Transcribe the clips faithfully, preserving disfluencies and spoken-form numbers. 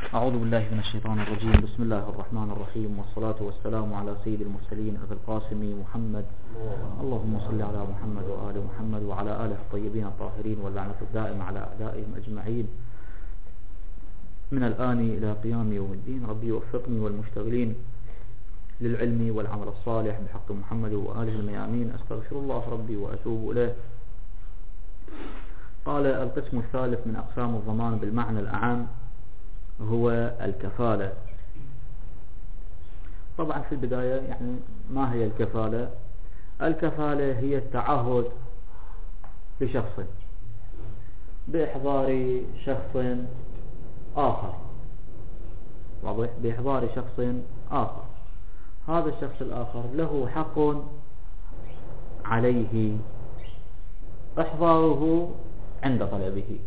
أعوذ بالله من الشيطان الرجيم. بسم الله الرحمن الرحيم، والصلاة والسلام على سيد المرسلين أبي القاسم محمد. اللهم صل على محمد وآل محمد وعلى آله الطيبين الطاهرين، واللعنة الدائمة على أعدائهم أجمعين من الآن إلى قيام يوم الدين. ربي وفقني والمشتغلين للعلم والعمل الصالح بحق محمد وآله الميامين. أستغفر الله ربي وأتوب إليه. قال: القسم الثالث من أقسام الضمان بالمعنى الأعام هو الكفالة. طبعا في البداية يعني ما هي الكفالة؟ الكفالة هي التعهد بشخص بإحضار شخص آخر، واضح؟ بإحضار شخص آخر، هذا الشخص الآخر له حق عليه إحضاره عند طلبه.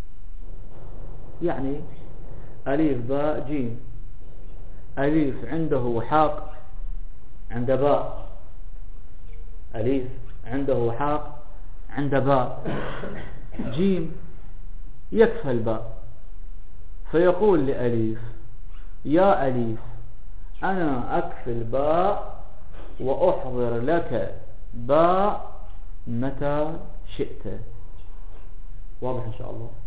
يعني أليف باء جيم، أليف عنده حق عند باء، أليف عنده حق عند باء، جيم يكفل باء، فيقول لأليف: يا أليف أنا أكفل باء وأحضر لك باء متى شئت. واضح إن شاء الله؟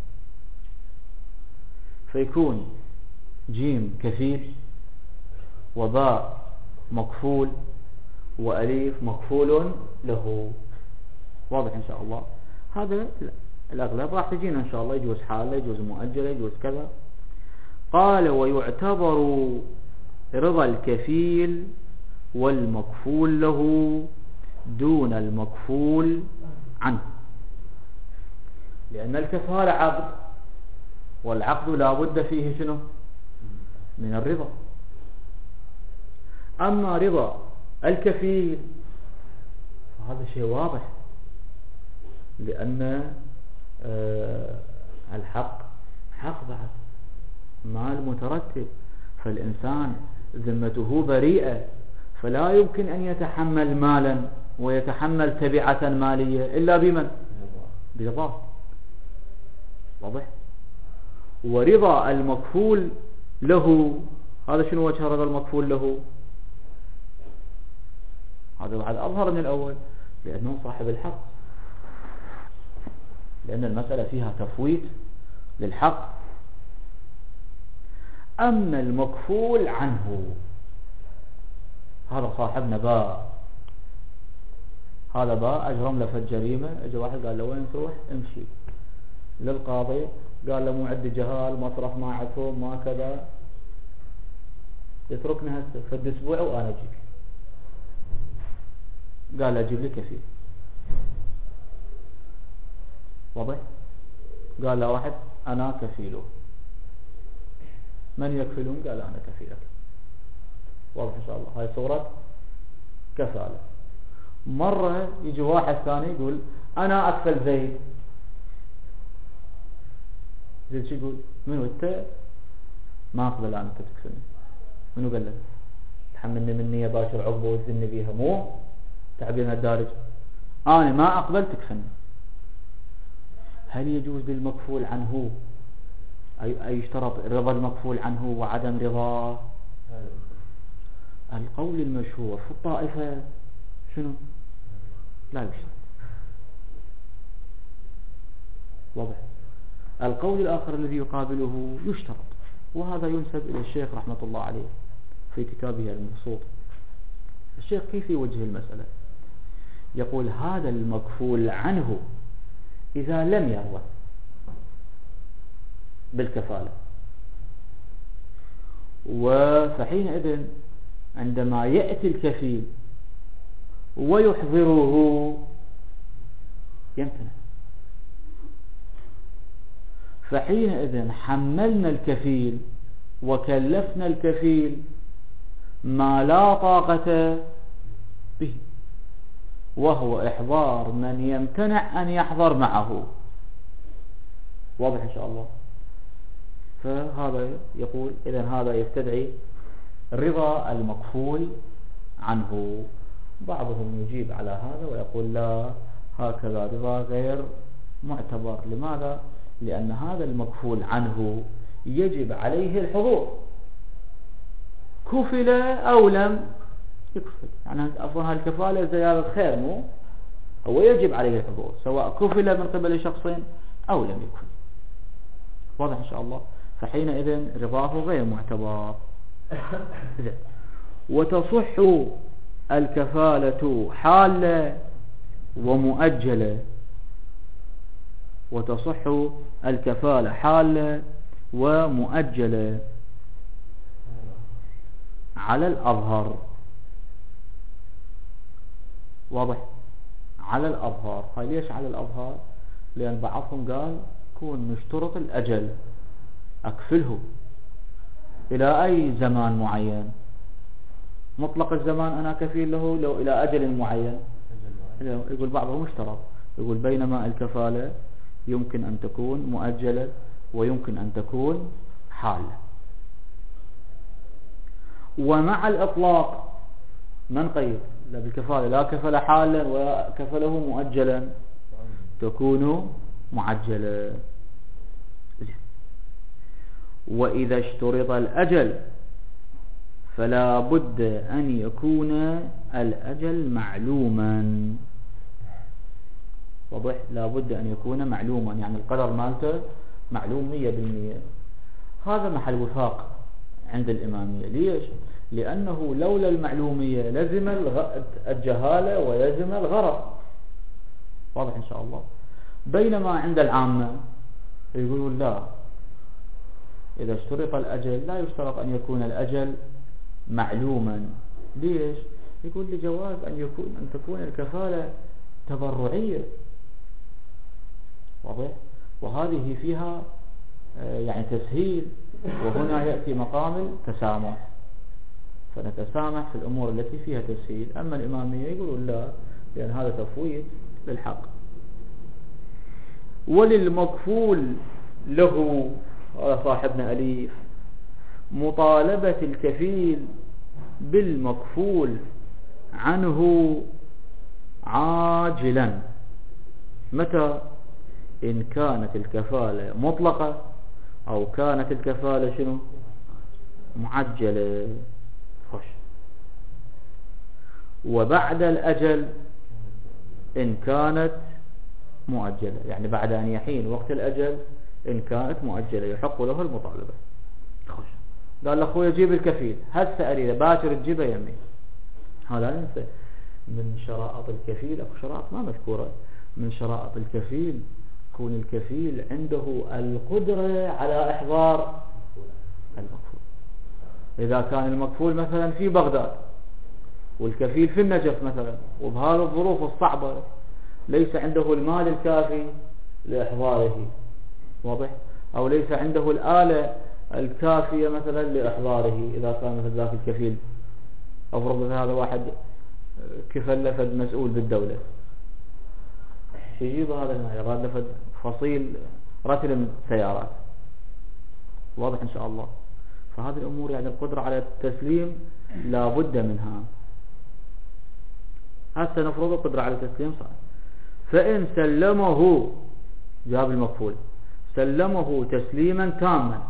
فيكون جيم كفيل، وباء مكفول، وأليف مكفول له. واضح إن شاء الله؟ هذا الأغلب راح تجينا إن شاء الله، يجوز حالة، يجوز مؤجلة، يجوز كذا. قال: ويعتبر رضا الكفيل والمكفول له دون المكفول عنه، لأن الكفالة عقد، والعقد لا بد فيه شنو؟ من الرضا. أما رضا الكفيل فهذا شيء واضح، لأن الحق حق بعد مال مترتب، فالإنسان ذمته بريئة، فلا يمكن أن يتحمل مالا ويتحمل تبعة مالية إلا بمن؟ برضاه. واضح؟ ورضا المكفول له، هذا شنو وجه رضا المكفول له؟ هذا بعد أظهر من الأول، لأنه صاحب الحق، لأن المسألة فيها تفويت للحق. أما المكفول عنه هذا صاحبنا باء، هذا باء أجرم له فد جريمة، اجى واحد قال له: وين تروح؟ امشي للقاضي، قال له: معد جهال، مصرف ما عفهم، ما كذا، يتركنا هسه فد اسبوع وانا اجيك. قال: اجيب لي كفيل. واضح؟ قال له واحد: انا كفيله. من يكفلون؟ قال: انا كفيلك. واضح ان شاء الله؟ هاي صورة كفالة. مرة يجي واحد ثاني يقول: انا اكفل زيد. زيد شو يقول؟ منو انت؟ ما اقبل انا تكفلني. منو قال لك؟ تحملني مني باشر عقبه وتزني بيها، مو تعبيرها الدارج. انا ما اقبل تكفلني. هل يجوز للمكفول عنه اي يشترط رضا المكفول عنه وعدم رضاه؟ القول المشهور في الطائفة شنو؟ لا يشترط. واضح؟ القول الآخر الذي يقابله يشترط، وهذا ينسب إلى الشيخ رحمة الله عليه في كتابه المبسوط. الشيخ كيف يوجه المسألة؟ يقول: هذا المكفول عنه إذا لم يرضى بالكفالة، وفحينئذ عندما يأتي الكفيل ويحضره يمتنع، فحينئذ حملنا الكفيل وكلفنا الكفيل ما لا طاقة به، وهو إحضار من يمتنع أن يحضر معه. واضح إن شاء الله؟ فهذا يقول إذن هذا يستدعي رضا المكفول عنه. بعضهم يجيب على هذا ويقول: لا، هكذا رضا غير معتبر. لماذا؟ لأن هذا المكفول عنه يجب عليه الحضور، كفل أو لم يكفل. يعني أصلا هالكفالة زيادة خير، مو هو يجب عليه الحضور سواء كفل من قبل شخص أو لم يكفل. واضح إن شاء الله. فحينئذ رضاه غير معتبر. وتصح الكفالة حالة ومؤجلة، وتصح الكفالة حالة ومؤجلة على الأظهر. واضح؟ على الأظهر. هاي ليش على الأظهر؟ لأن بعضهم قال كون نشترط الأجل، أكفله إلى أي زمان معين، مطلق الزمان أنا كفيل له لو إلى أجل معين. يقول بعضهم اشترط، يقول بينما الكفالة يمكن أن تكون مؤجلة ويمكن أن تكون حالة. ومع الإطلاق من قيد لا بالكفالة، لا كفل حالا وكفله مؤجلا، تكون معجلة. وإذا اشترط الأجل فلا بد أن يكون الأجل معلوما. واضح؟ لا بد أن يكون معلوما، يعني القدر مالته معلوم مية بالمية. هذا محل وفاق عند الإمامية. ليش؟ لأنه لولا المعلومية لزم الجهالة ويلزم الغرض. واضح إن شاء الله. بينما عند العامة يقولون لا، إذا اشترط الأجل لا يشترط أن يكون الأجل معلوما. ليش؟ يقول لجواز أن يكون أن تكون الكفالة تبرعية. واضح؟ وهذه فيها يعني تسهيل، وهنا يأتي مقام التسامح، فنتسامح في الأمور التي فيها تسهيل. أما الإمامية يقولون لا، لأن هذا تفويض للحق. وللمكفول له، هذا صاحبنا أليف، مطالبة الكفيل بالمكفول عنه عاجلا. متى؟ إن كانت الكفالة مطلقة أو كانت الكفالة شنو؟ معجلة. خش. وبعد الأجل إن كانت مؤجلة، يعني بعد أن يحين وقت الأجل إن كانت مؤجلة يحق له المطالبة. خش. قال لأخوي جيب الكفيل، هسه أريده باكر تجيبه يمي. هذا ننسى من شرائط الكفيل، أكو شرائط ما مذكورة. من شرائط الكفيل يكون الكفيل عنده القدرة على إحضار المكفول. إذا كان المكفول مثلا في بغداد والكفيل في النجف مثلا، وبهذه الظروف الصعبة ليس عنده المال الكافي لإحضاره. واضح؟ أو ليس عنده الآلة الكافية مثلا لإحضاره. إذا كان مثل ذاك الكفيل أفرض هذا واحد كفل لفد مسؤول بالدولة، يجيب هذا المال يراد لفد فصيل رتل من السيارات. واضح إن شاء الله. فهذه الأمور يعني القدرة على التسليم لا بد منها. هسه نفرض القدرة على التسليم صار. فإن سلمه، جاب المكفول سلمه تسليما تاما.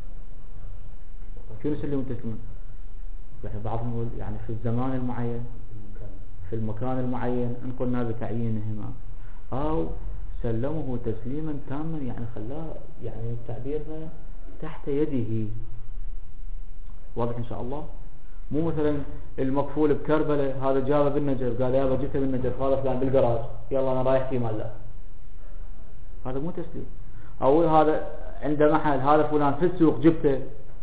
شو يسلم تسليما؟ يعني بعضهم يقول يعني في الزمان المعين، في المكان المعين، إن قلنا بتعيينهما، أو سلمه تسليما تاما يعني خلاه يعني تعبيرنا تحت يده. واضح إن شاء الله. مو مثلا المكفول بكربلة هذا جابه بالنجف، قال يابا جبته بالنجف، هذا فلان بالجراج، يلا أنا رايح في مال. لا، هذا مو تسليم. أو هذا عند محل، هذا فلان في السوق جبته.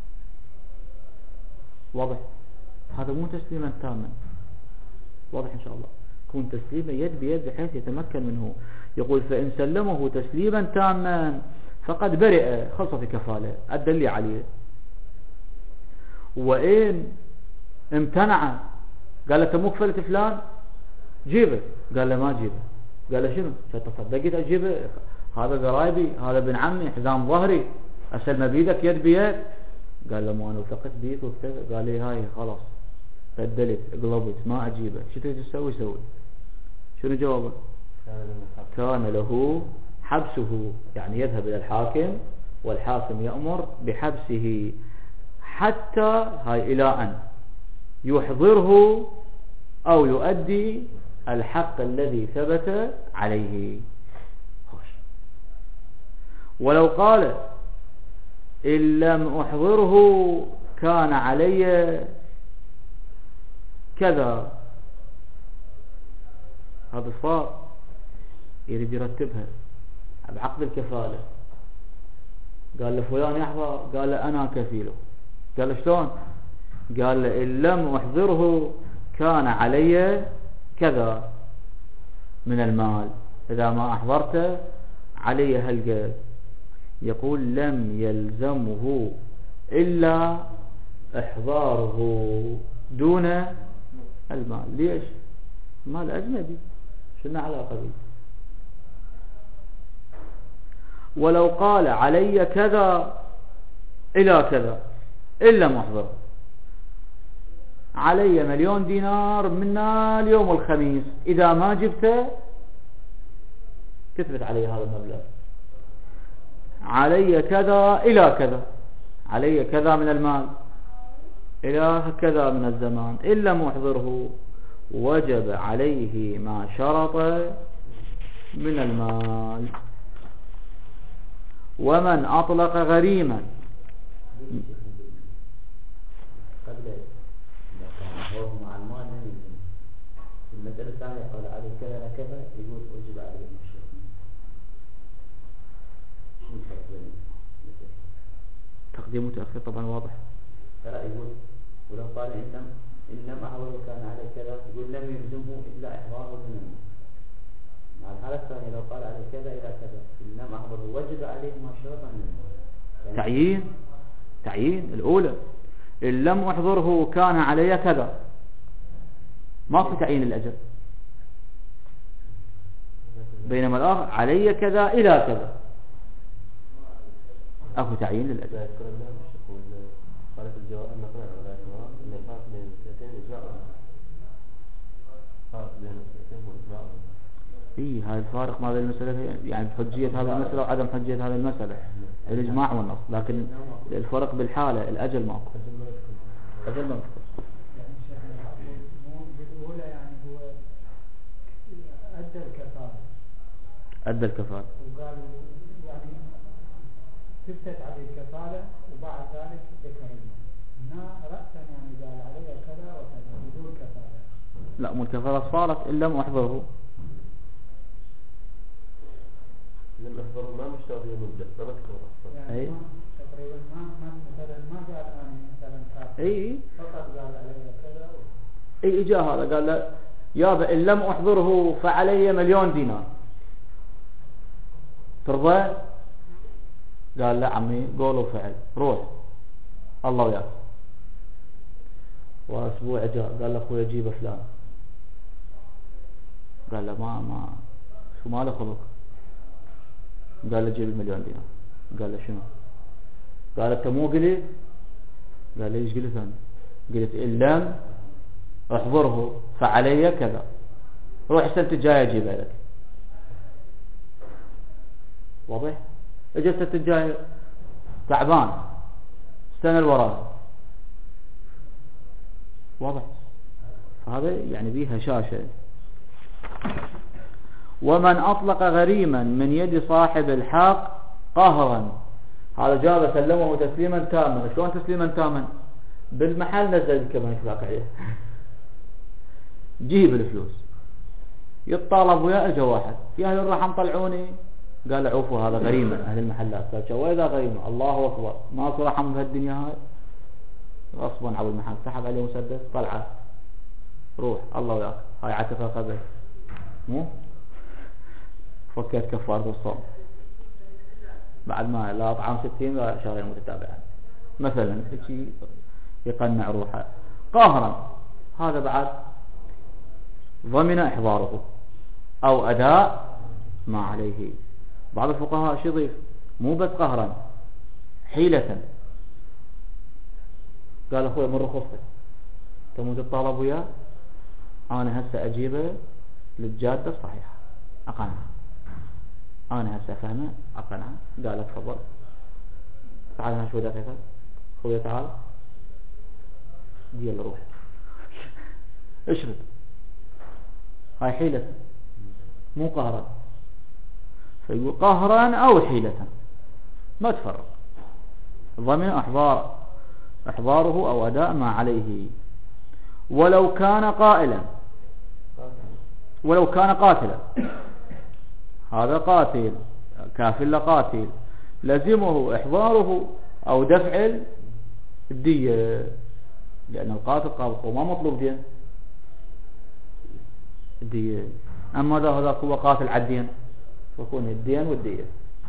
واضح؟ هذا مو تسليما تاما. واضح إن شاء الله. يكون تسليما يد بيد بحيث يتمكن منه. يقول فإن سلمه تسليما تاما فقد برئ، خلصت الكفالة، أدى اللي عليه. وإن امتنع، قال له مو كفلت فلان جيبه، قال له ما جيبه، قال له شنو تصدقت أجيبه، هذا قرايبي، هذا بن عمي، حزام ظهري، أسلم بيدك يد بيد. قال له ما أنا وثقت بيك وكذا. قال لي هاي خلاص بدلت قلبت ما أجيبه. شو تريد تسوي؟ سوي. شنو جوابه؟ كان له حبسه، يعني يذهب إلى الحاكم والحاكم يأمر بحبسه حتى هاي إلى أن يحضره أو يؤدي الحق الذي ثبت عليه. ولو قال إن لم أحضره كان علي كذا، هذا صار يريد يرتبها بعقد الكفالة. قال له فلان يحضر، قال له أنا كفيله. قال له شلون؟ قال له إن لم أحضره كان علي كذا من المال، إذا ما أحضرته علي هالقد. يقول لم يلزمه إلا إحضاره دون المال. ليش؟ مال أجنبي، شنو علاقة به؟ ولو قال علي كذا إلى كذا إلا ما أحضره، علي مليون دينار من اليوم الخميس، إذا ما جبته تثبت علي هذا المبلغ. علي كذا إلى كذا، علي كذا من المال إلى كذا من الزمان، إلا محضره وجب عليه ما شرط من المال. ومن أطلق غريما قبل إذا كان هو مع المال يلزم. المسألة الثانية قال عليه كذا كذا، يقول وجب عليه المشروع. شو الفرق بين تقديم وتأخير؟ طبعا واضح. لا، يقول ولو قال إن لم إن لم أحضر كان عليه كذا، يقول لم يلزمه إلا إحضاره من المال. مع الحالة الثانية لو قال عليه كذا إلى كذا إن لم أحضره وجب عليه ما شرط من المال. يعني تعيين تعيين الأولى إن لم أحضره كان علي كذا، ما في تعيين الأجل. بينما الآخر علي كذا إلى كذا، أكو تعيين للأجل. يذكر الله يقول قالت الجواب نقل عن الإجماع إن الفرق بين المسألتين إجماع. فرق بين المسألتين وإجماع. إيه، هاي الفارق ما بين المسألة، يعني حجية هذه المسألة وعدم حجية هذه المسألة، الإجماع والنص. لكن الفرق بالحالة الأجل ماكو، أجل ما نذكر. يعني مو بالأولى، يعني هو أدى الكفارة أدى الكفارة وقال يعني ثبتت عليه الكفارة، وبعد ذلك ذكر هنا رأسا يعني قال عليه كذا وكذا بدون كفارة. لا، مو الكفارة صارت إن لم أحضره. لم أحضره ما مشترط مدة، ما مذكور أصلا. يعني أي. ما تقريبا ما ما مثلا ما قال أنا مثلا كافر، أي فقط قال عليه كذا و... أي إجا هذا قال له يابا إن لم أحضره فعلي مليون دينار، ترضى؟ قال لا عمي، قول وفعل، روح الله وياك. واسبوع جاء قال له اخوي اجيب فلان، قال له ما ما شو ماله خلق؟ قال له جيب المليون دينار. قال له شنو؟ قال انت مو قلت؟ قال له ايش قلت انا؟ قلت ان لم احضره فعلي كذا، روح السنه الجايه اجيبها لك. واضح؟ اجى السنه الجايه تعبان، السنه اللي وراها. واضح؟ فهذا يعني بيه هشاشه. ومن أطلق غريما من يد صاحب الحق قهرا، هذا جاب سلمه تسليما تاما. شلون تسليما تاما؟ بالمحل نزل كمان يتلاقى عليه، جيب الفلوس. يتطالب وياه، اجى واحد يا اهل الرحم طلعوني، قال عوفوا هذا غريما اهل المحلات. قال شو اذا غريما؟ الله اكبر، ما في رحم بهالدنيا هاي. غصبا على المحل سحب عليه مسدس، طلعه روح الله وياك، هاي عتقه قبل مو فكيت كفارة الصوم بعد ما لا طعام ستين ولا شهرين متتابعين مثلا، هيك يقنع روحه قاهرا. هذا بعد ضمن إحضاره أو أداء ما عليه. بعض الفقهاء شو يضيف؟ مو بس قهرا، حيلة. قال أخوي من رخصتك تموت الطالب وياه، أنا هسه أجيبه للجادة الصحيحة أقنعه، أنا هسه فهمه أقنعه. قال تفضل تعال هنا شوي دقيقة خويا تعال يلا روح اشرب. هاي حيلة مو قهرا، فيقول قهرا أو حيلة ما تفرق، ضمن أحضار إحضاره أو أداء ما عليه. ولو كان قائلا، ولو كان قاتلا، هذا قاتل كافل قاتل لزمه إحضاره أو دفع الدية، لأن القاتل قابل ما مطلوب دين الدية. أما إذا هذا هو قاتل عدين فيكون الدين والدية.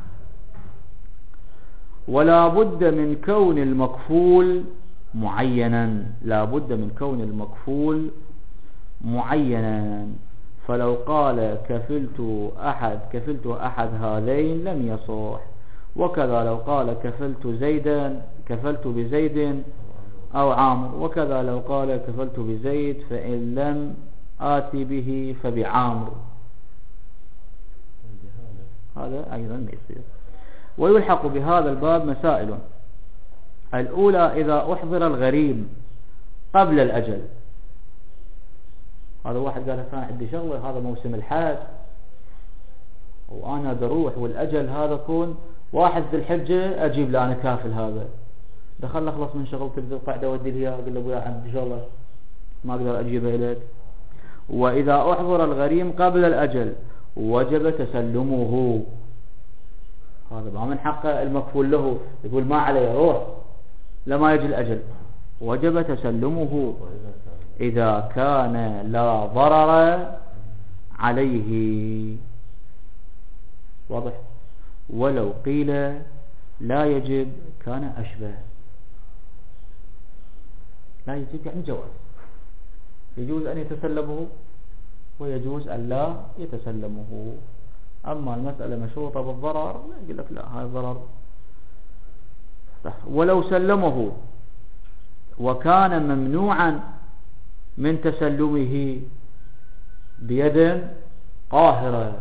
ولا بد من كون المكفول معينا، لا بد من كون المكفول معينا. فلو قال كفلت أحد كفلت أحد هذين لم يصح. وكذا لو قال كفلت زيدا كفلت بزيد أو عامر. وكذا لو قال كفلت بزيد فإن لم آتي به فبعامر، هذا أيضا ما يصير. ويلحق بهذا الباب مسائل. الأولى إذا أحضر الغريم قبل الأجل. هذا واحد قال كان عندي شغله، هذا موسم الحج وأنا بروح والأجل هذا كون واحد ذي الحجة أجيب له أنا كافل هذا، دخل أخلص من شغلتي بذي القعدة ودي لي أقول له أبويا عندي شغله ما أقدر أجيبه إليك. وإذا أحضر الغريم قبل الأجل وجب تسلمه. هذا ما من حق المكفول له يقول ما عليه روح لما يجي الأجل، وجب تسلمه إذا كان لا ضرر عليه. واضح؟ ولو قيل لا يجب كان أشبه. لا يجب يعني جواز، يجوز أن يتسلمه ويجوز أن لا يتسلمه. أما المسألة مشروطة بالضرر يقول لك لا، هذا ضرر. ولو سلمه وكان ممنوعا من تسلمه بيد قاهرة،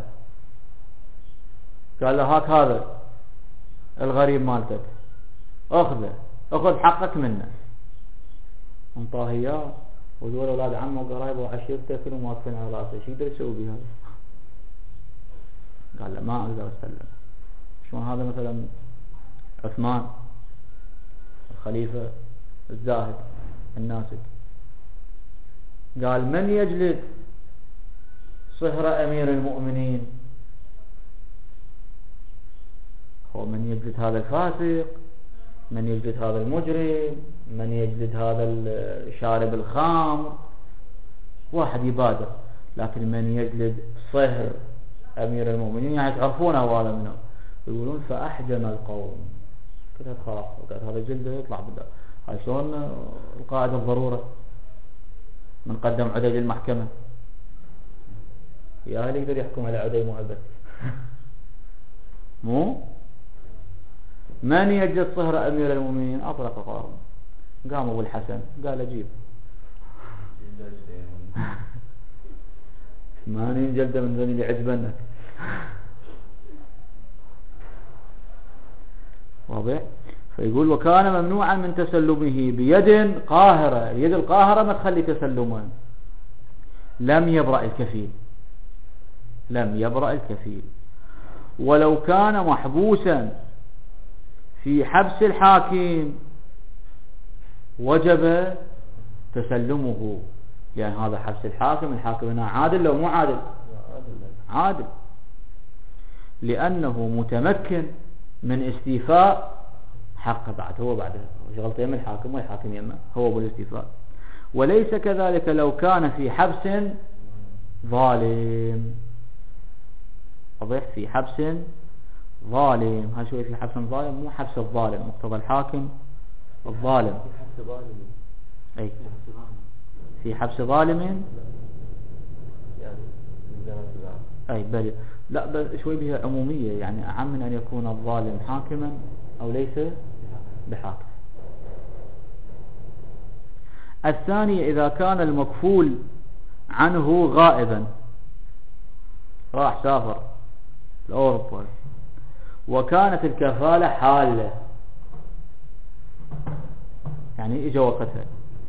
قال له هاك هذا الغريب مالتك أخذه، أخذ حقك منه، انطاه إياه ودول أولاد عمه وقرايبه وعشيرته كلهم واقفين على رأسه، شو يقدر يسوي بهذا؟ قال له ما أقدر أسلم. شلون هذا مثلا عثمان الخليفة الزاهد الناسك قال من يجلد صهر أمير المؤمنين؟ هو من يجلد هذا الفاسق، من يجلد هذا المجرم، من يجلد هذا الشارب الخمر، واحد يبادر. لكن من يجلد صهر أمير المؤمنين يعني تعرفونه هذا منه. يقولون فأحجم القوم، كذا خلاص قال هذا جلده يطلع بدا. هاي شلون القاعدة الضرورة من قدم عدي للمحكمة، يا هل يقدر يحكم على عدي مؤبد؟ مو من يجلد صهر أمير المؤمنين أطلق قارون. قام أبو الحسن قال أجيب ثمانين جلدة من ذني اللي عجبنك. واضح؟ فيقول وكان ممنوعا من تسلمه بيد قاهرة. اليد القاهرة ما تخلي تسلما. لم يبرأ الكفيل، لم يبرأ الكفيل. ولو كان محبوسا في حبس الحاكم وجب تسلمه، لأن يعني هذا حبس الحاكم، الحاكم هنا عادل لو مو عادل؟ عادل، لأنه متمكن من استيفاء حقه بعد، هو بعد شغلته يم الحاكم والحاكم يمه هو بالاستيفاء. وليس كذلك لو كان في حبس ظالم. واضح؟ في حبس ظالم. ها شوي في حبس ظالم، مو حبس الظالم مقتضى الحاكم الظالم. في حبس ظالم أي في حبس ظالم يعني أي بل لا بل شوي بها عمومية، يعني أعم من أن يكون الظالم حاكما أو ليس بحاكم. الثانية إذا كان المكفول عنه غائبا، راح سافر لأوروبا وكانت الكفالة حالة، يعني اجا وقتها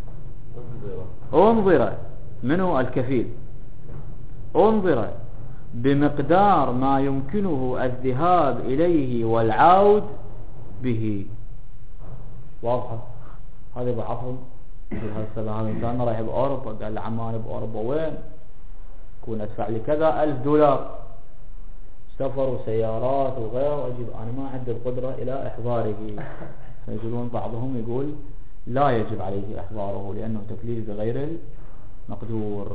انظر منه الكفيل انظر بمقدار ما يمكنه الذهاب إليه والعود به. واضحة هذا بعضهم هذا السنة كان رايح بأوروبا قال لعمان بأوروبا وين كون أدفع لي كذا ألف دولار سفر وسيارات وغيره أجيب أنا ما عندي القدرة إلى إحضاره. فيقولون بعضهم يقول لا يجب عليه إحضاره لأنه تكليف بغير المقدور.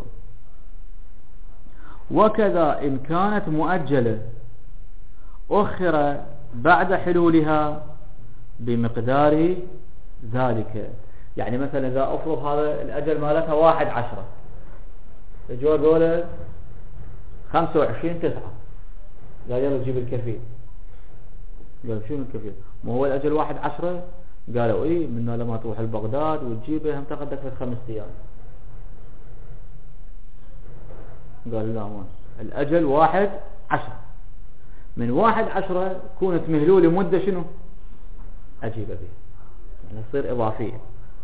وكذا إن كانت مؤجلة أخر بعد حلولها بمقدار ذلك. يعني مثلا إذا أفرض هذا الأجل مالتها واحد عشرة الجوة قوله خمسة وعشرين تسعة قال يلا جيب الكفيل. قال شنو الكفيل؟ ما هو الأجل واحد عشرة. قالوا إيه منه لما تروح لبغداد وتجيبه هم تاخذك في خمس أيام. قال لا ما الأجل واحد عشرة من واحد عشرة كونت مهلول لمدة شنو أجيب به يعني تصير إضافية.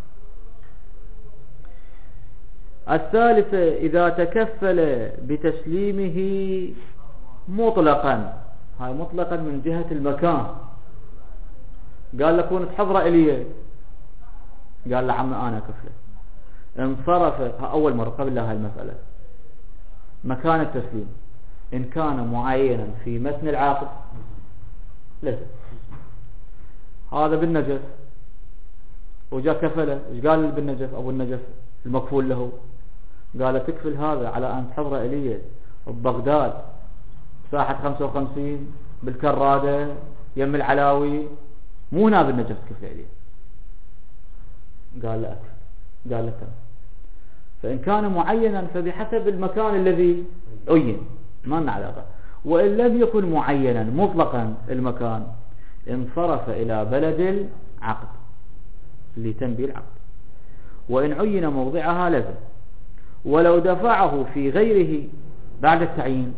الثالثة إذا تكفل بتسليمه مطلقا. هاي مطلقا من جهة المكان. قال له كونت حضرة إليه قال له عم أنا كفله انصرف. أول مرة قبل هاي المسألة مكان التسليم إن كان معينا في متن العقد لزم. هذا بالنجف وجاء كفله. ايش قال بالنجف أبو النجف المكفول له؟ قال تكفل هذا على أن تحضر إليه ببغداد ساحة خمسة وخمسين بالكرادة يم العلاوي مو ناب النجف تكفل إليه. قال لا أكفل. قال لك فإن كان معينا فبحسب المكان الذي عين ما لنا علاقة. وإن لم يكن معينا مطلقا المكان انصرف إلى بلد العقد لتنبيه العقد. وإن عين موضعها لزم. ولو دفعه في غيره بعد التعيين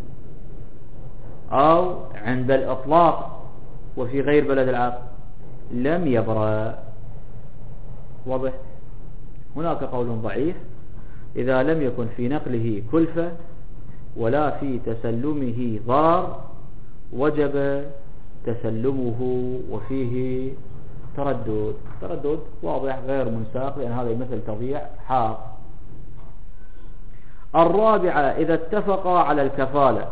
أو عند الإطلاق وفي غير بلد العقد لم يبرأ. واضح؟ هناك قول ضعيف إذا لم يكن في نقله كلفة ولا في تسلمه ضرر وجب تسلمه وفيه تردد. تردد واضح غير منساق لأن هذا مثل تضييع حق. الرابعة إذا اتفقا على الكفالة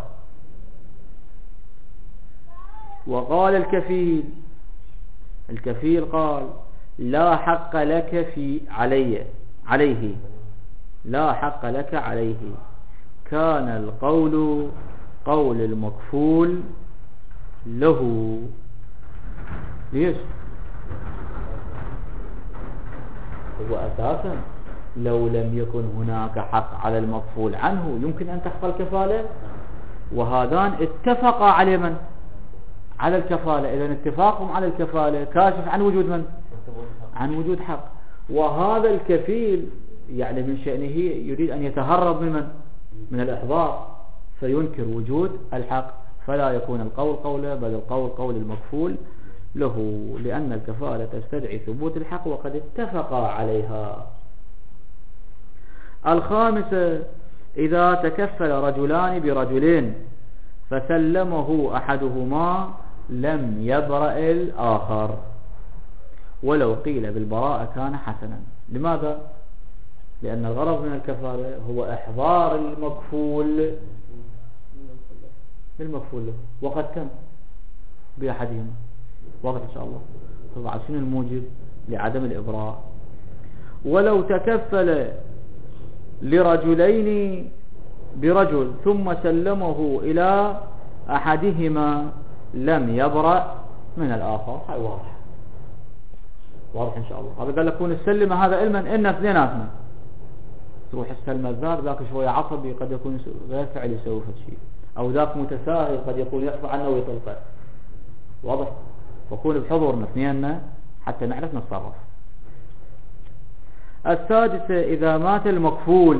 وقال الكفيل الكفيل قال لا حق لك في علي عليه لا حق لك عليه كان القول قول المكفول له. ليش؟ هو أساسا لو لم يكن هناك حق على المكفول عنه يمكن أن تحصل كفالة. وهذان اتفقا على من؟ على الكفالة. إذن اتفاقهم على الكفالة كاشف عن وجود من؟ عن وجود حق. وهذا الكفيل يعني من شأنه يريد أن يتهرب من من؟ من الإحضار فينكر وجود الحق. فلا يكون القول قوله بل القول قول المكفول له لأن الكفالة تستدعي ثبوت الحق وقد اتفقا عليها. الخامسة إذا تكفل رجلان برجلين فسلمه أحدهما لم يبرأ الآخر ولو قيل بالبراءة كان حسنا. لماذا؟ لأن الغرض من الكفالة هو إحضار المكفول المكفول له وقد تم بأحدهما. واضح إن شاء الله. طبعا شنو الموجب لعدم الإبراء؟ ولو تكفل لرجلين برجل ثم سلمه إلى أحدهما لم يبرأ من الآخر. هاي واضح واضح إن شاء الله. هذا قال لكون السلمة هذا علما إن اثنيناتنا تروح السلمة الذات ذاك شوية عصبي قد يكون غير فعل يسوي شيء أو ذاك متساهل قد يكون يخفى عنه ويطلقه. واضح؟ فكون بحضورنا اثنيننا حتى نعرف نتصرف. السادسة إذا مات المكفول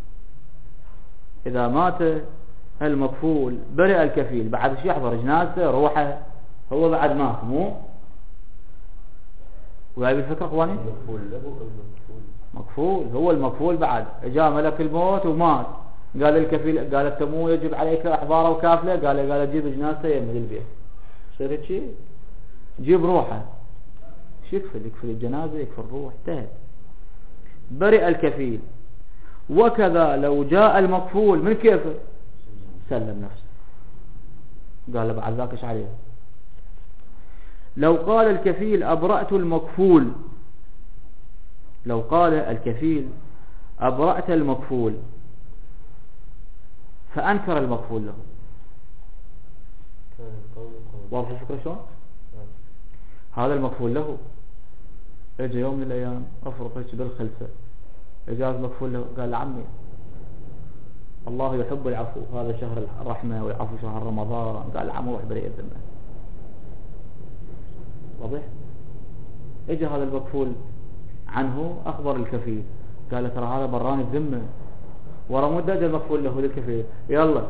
إذا مات المكفول برئ الكفيل. بعد شي يحضر جنازته روحه هو بعد مات مو وياي بالفكرة اخواني؟ مكفول له المكفول مكفول، هو المكفول بعد جاء ملك الموت ومات، قال الكفيل قال انت مو يجب عليك احضاره وكافله، قال قال جيب جنازته يمه للبيت، يصير هيك جيب روحه، شو يكفل؟ يكفل الجنازه يكفل الروح، انتهت. برئ الكفيل. وكذا لو جاء المكفول من كيفه؟ سلم نفسه، قال له بعد ذاك ايش عليه؟ لو قال الكفيل أبرأت المكفول، لو قال الكفيل أبرأت المكفول فأنكر المكفول له، واضح الفكرة شلون؟ هذا المكفول له اجى يوم من الأيام أفرط هيك بالخلفة، اجاز مكفول له قال لعمي الله يحب العفو، هذا شهر الرحمة والعفو شهر رمضان، قال لعمي روح بريء الذمة. واضح؟ اجى هذا المكفول عنه أخبر الكفيل، قال ترى هذا براني الذمة، ورا مدة اجى المكفول له للكفيل، يلا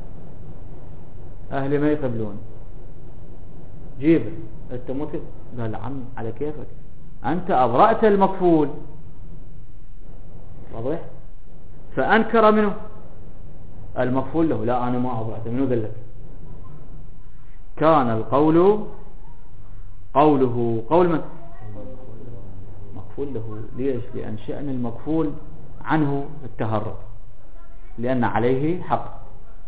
أهلي ما يقبلون جيبه انت مت، قال عمي على كيفك أنت أبرأت المكفول. واضح؟ فأنكر منه المكفول له، لا أنا ما أبرأته، منو قال لك؟ كان القول قوله قول من؟ مكفول له. ليش؟ لأن شأن المكفول عنه التهرب، لأن عليه حق.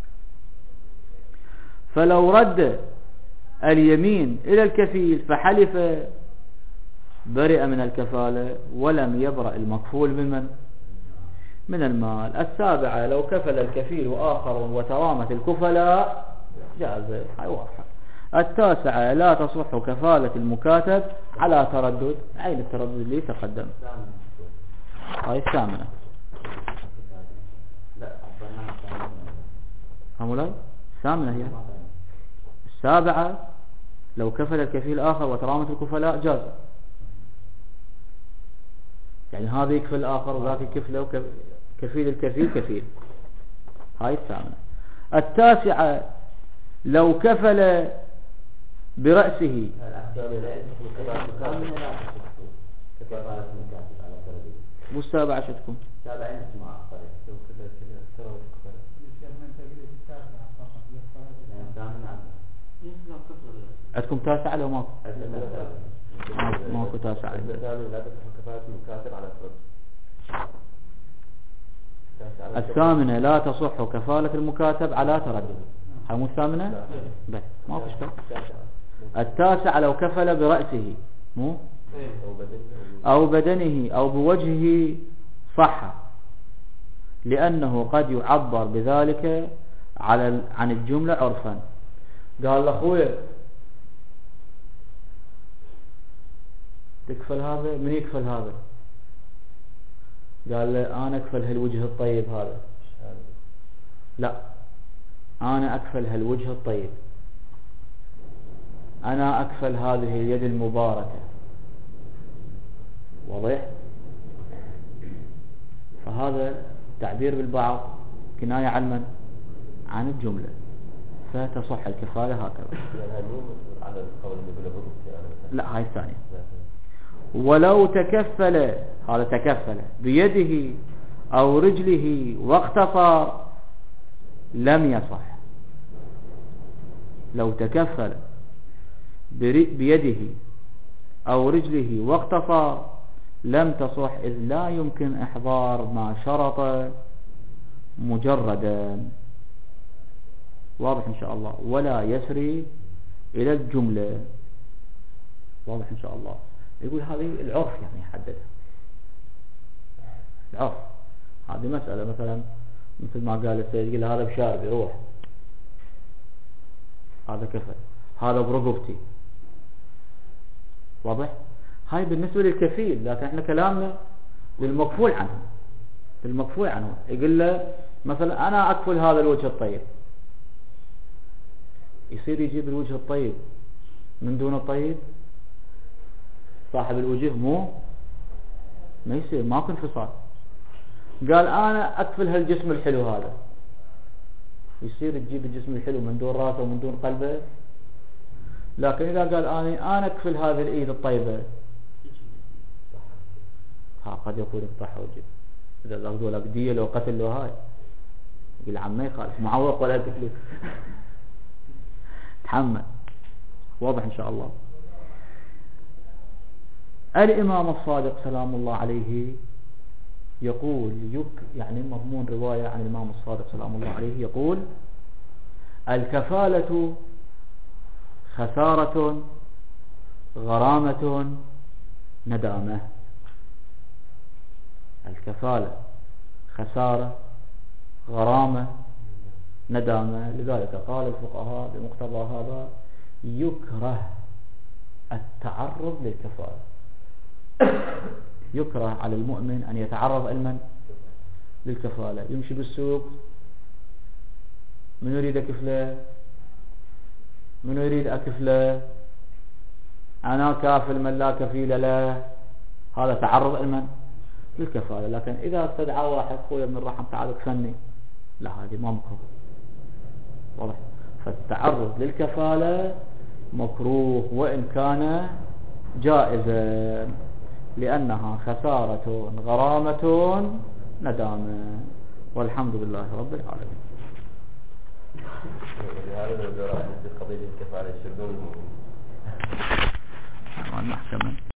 فلو رد اليمين إلى الكفيل فحلف برئ من الكفالة ولم يبرأ المكفول من من؟ من المال. السابعة لو كفل الكفيل وآخر وترامت الكفلاء جاز، هاي واضحة. التاسعة لا تصح كفالة المكاتب على تردد، عين التردد اللي تقدم. هاي الثامنة. همولاي الثامنة هي. السابعة لو كفل الكفيل آخر وترامت الكفلاء جاز، يعني هذا يكفل الآخر وذاك يكفله، كفيل الكفيل كفيل. هاي الثامنة. التاسعة لو كفل برأسه، والسابعة شو تكون؟ السابعة نفس ما أخبر لو كفل ترى وكفل. عندكم تاسعة لو ماكو؟ ماكو تاسعة. الثامنة لا تصح كفالة المكاتب على تردد. هاي مو الثامنة؟ بس ما في اشكال. التاسعة لو كفل برأسه مو أو بدنه أو بوجهه صح، لأنه قد يعبر بذلك على عن الجملة عرفا. قال لأخويا تكفل هذا، من يكفل هذا؟ قال له أنا أكفل هالوجه الطيب هذا. لا، أنا أكفل هالوجه الطيب، أنا أكفل هذه اليد المباركة. واضح؟ فهذا تعبير بالبعض كناية عن من؟ عن الجملة، فتصح الكفالة هكذا. لا، هاي الثانية. ولو تكفل، هذا تكفل بيده أو رجله واقتصى لم يصح. لو تكفل بيده أو رجله واقتصى لم تصح، إذ لا يمكن إحضار ما شرط مجردا. واضح إن شاء الله. ولا يسري إلى الجملة. واضح إن شاء الله. يقول هذه العرف يعني يحددها العرف. هذه مسألة مثلا مثل ما قال السيد، يقول هذا بشاربي روح، هذا كفل، هذا برقبتي. واضح؟ هاي بالنسبة للكفيل، لكن احنا كلامنا للمكفول عنه. للمكفول عنه يقول له مثلا أنا أكفل هذا الوجه الطيب، يصير يجيب الوجه الطيب من دون الطيب صاحب الوجه، مو ما يصير، ماكو انفصال. قال أنا أكفل هالجسم الحلو هذا، يصير تجيب الجسم الحلو من دون راسه ومن دون قلبه. لكن إذا قال أنا أنا أكفل هذه الإيد الطيبة، قد يكون اقطاع حوجه. إذا أخذوا لك دية لو قتلوا هاي يقول عم ما يخالف معوق ولا تكليف تحمل. واضح إن شاء الله. الإمام الصادق سلام الله عليه يقول يك يعني مضمون رواية عن الإمام الصادق سلام الله عليه يقول الكفالة خسارة غرامة ندامة. الكفالة خسارة غرامة ندامة. لذلك قال الفقهاء بمقتضى هذا يكره التعرض للكفالة. يكره على المؤمن أن يتعرض علما للكفالة. يمشي بالسوق من يريد أكفله من يريد أكفله أنا كافل من لا كفيل له. هذا تعرض علما للكفالة. لكن إذا استدعى واحد خويا من الرحم تعال اكفلني لا هذه ما مكروه. واضح. فالتعرض للكفالة مكروه وإن كان جائزا لأنها خسارة غرامة ندامة. والحمد لله رب العالمين. هذا القضية الكفالة يشردون المحكمة